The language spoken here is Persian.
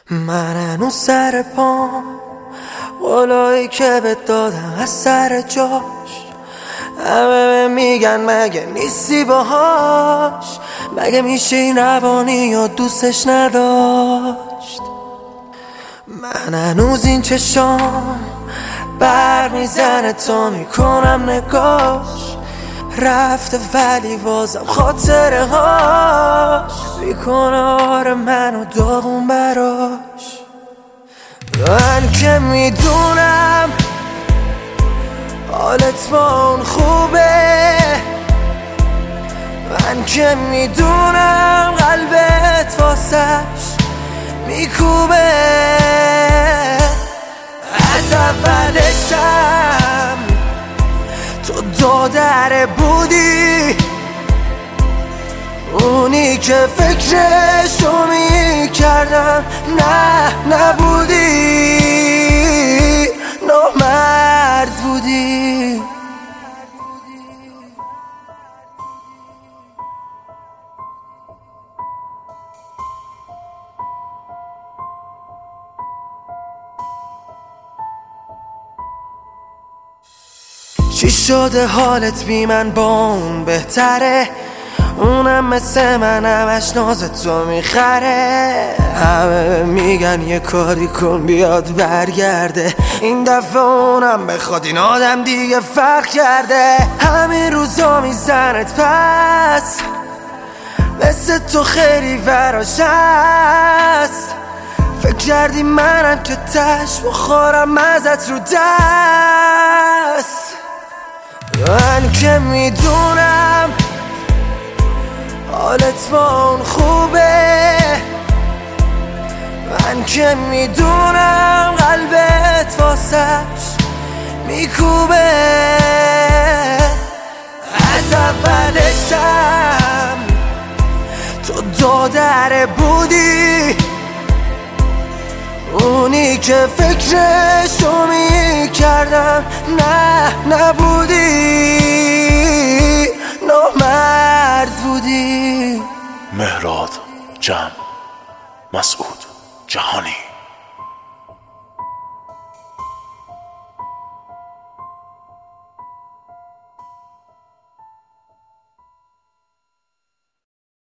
من هنوز سر پام، قولایی که بهت دادم از سر جاش. همه میگن مگه نیستی باهاش، مگه میشه این روانی یا دوستش نداشت. من هنوز این چشام برق میزنه تا میکنم نگاش، رفته ولی بازم خاطره هاش میکنه آره منو داغون براش. من که میدونم حالت با اون خوبه، من که میدونم قلبت واسش میکوبه. از اولشم تو دادره بودی، اونی که فکرشو میکردم نه نبودی، نامرد بودی. چی شده حالت بی من با اون بهتره؟ اونم مثل من همش ناز تو میخره. همه میگن یه کاری کن بیاد برگرده، این دفعه اونم بخواد این آدم دیگه فرق کرده. همین روزا میزنت پس، مثل تو خیلی براش هست. فکر کردی منم که تش بخورم ازت رو دست. من که میدونم حالت با اون خوبه، من که میدونم قلبت واسش میکوبه. از اولشم تو دادره بودی، اونی که فکرشو میکردم نه نبودی، نامرد بودی. مهراد جمع، مسعود جهانی.